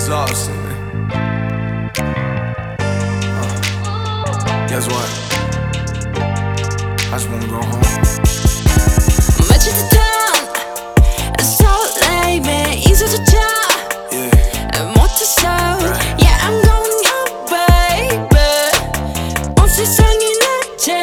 exhausting, man. Guess what? I just wanna go home. 마치 듯한 설렘에 잊어조차 못했어. Yeah, I'm going home, baby. 온 세상이 내 집.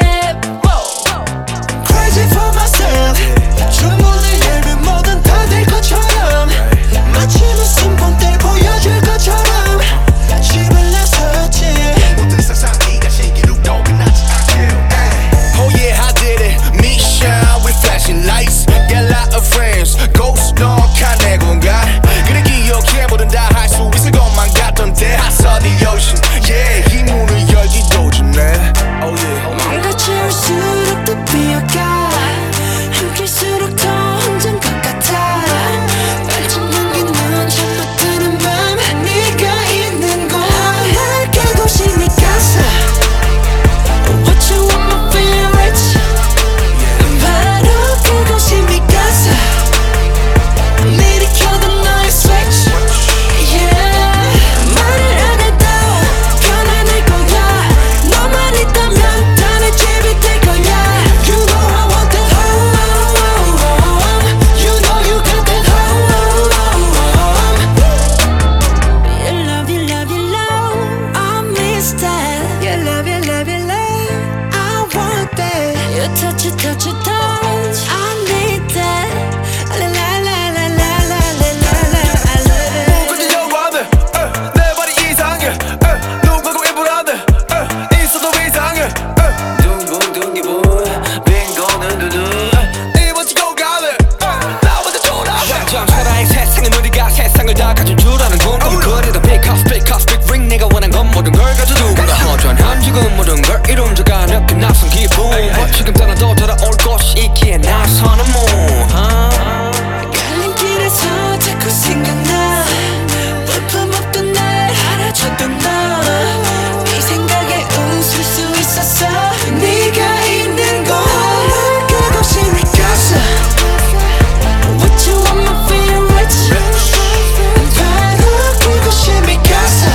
Crazy for myself. 주문을 열면 뭐든 다 될 것처럼, 마치 무슨 본때 보여줄 것처럼 집을 나섰지. 모든 세상이가 신기루도 끝나지 않게. Oh yeah, I did it. Me shine with flashing lights. Got a lot of friends. Ghost 너가 내 공간. 그래 기억해 뭐든 다 할 수 있을 것만 같던데. I saw the ocean. Yeah, 이 문을 열기도 전에. Oh yeah. 뭔가 채울수록 더 비어가. 함께일수록 더 혼자인 것 같아. 빨리 넘기는 잠 못 드는 밤. 네가 있는 곳 날 깨고 싶으니까서. What you want my favorites. 바로 그곳이니까서. 미리 켜둔 너의 switch. Yeah. 말을 안 해도 편안할 거야. 너만 있다면 다 내 집이 될 거야. You know I want that home. You know you got that home. You love, you love, you love. I miss that. You love, you love, you love. I want that. You touch it, touch it, touch. I need that. La la la la la la la la la. I love it. 꾸짖려고 하네. 내 발이 이상해. 누구고 일부라네. 있어도 이상해. 둥근 기분 빈 거는 두둔 입어지고 가네. 나 먼저 돌아. 완전 초라한 세상은 우리가 세상을 다 가진 줄 아는 건 그래도 big house big house big ring 내가 원한 건 모든 걸 가져두고 허전한 지금 모든 걸 이룬자가 느낀 낯선 기분 지금 떠나도 돌아올 곳이 있기에 나서는 가는 길에서 자꾸 생각나. 볼품없던 날 알아줬던 너. 네 생각에 웃을 수 있었어. 네가 있는 곳 그곳이니까서. What you want my favorites. 바로 그곳이니까서.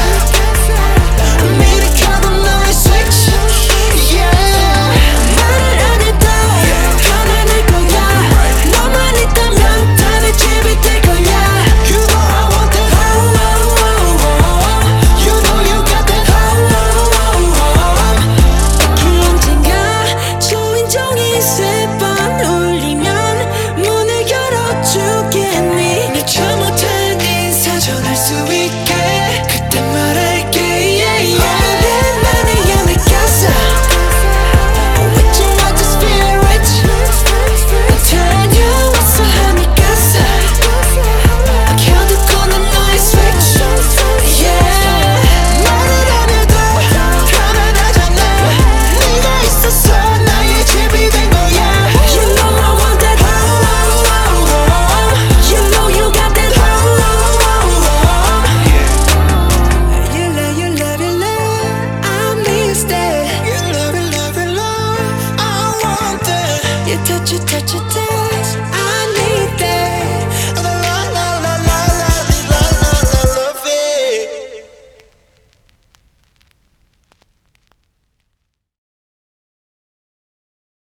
미리 켜둔 너의 switch. Yeah. 말을 안 해도 편안할 거야. 너만 있다면 다 내 집이 될 거야. You know I want that home. You know you got that home. 그 언젠가 초인종이 세 번 울리면 문을 열어주겠니. 미처 못한 인사 전할 수 있게 그때 말할게. 오랜만에 연애가서. What you want to spirit. 다녀왔어 하니까서. 켜두고는 너의 switch. Yeah. 말을 안 해도 편안하잖아. 네가 있어서 나의 집이 된 거야. You know I want that home. You know you got that home. You love, you love, you love. I miss that. You love it, love it, love. I want that. You touch it, touch it, touch.